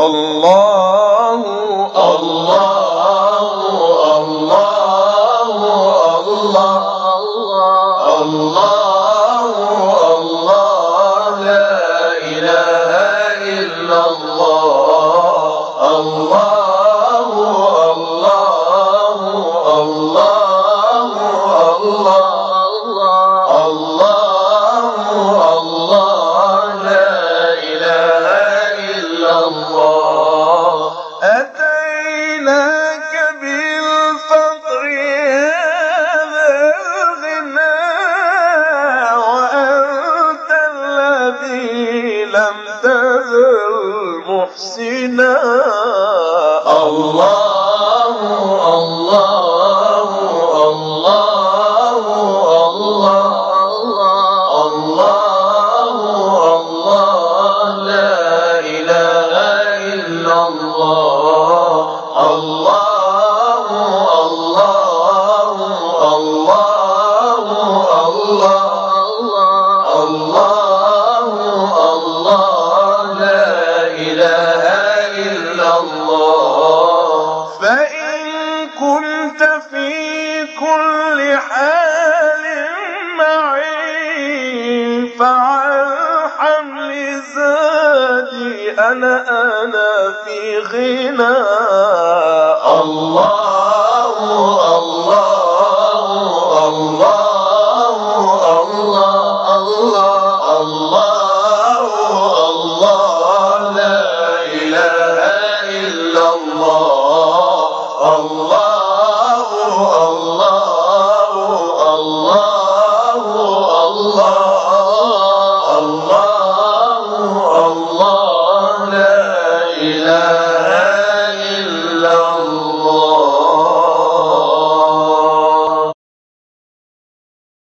الله الله الله الله الله الله لا إله إلا الله الله الله الله الله لا إله إلا الله. أتيناك بالفقر هذا الغنى وأنت الذي لم تزل محسنا. الله الله الله الله الله لا إله إلا الله. الله الله الله الله الله لا إله إلا الله. فإن كنت في كل حال معي فعن حمل زادي أنا في غنى. الله الله الله الله الله الله لا إله إلا الله. الله الله الله الله الله لا إله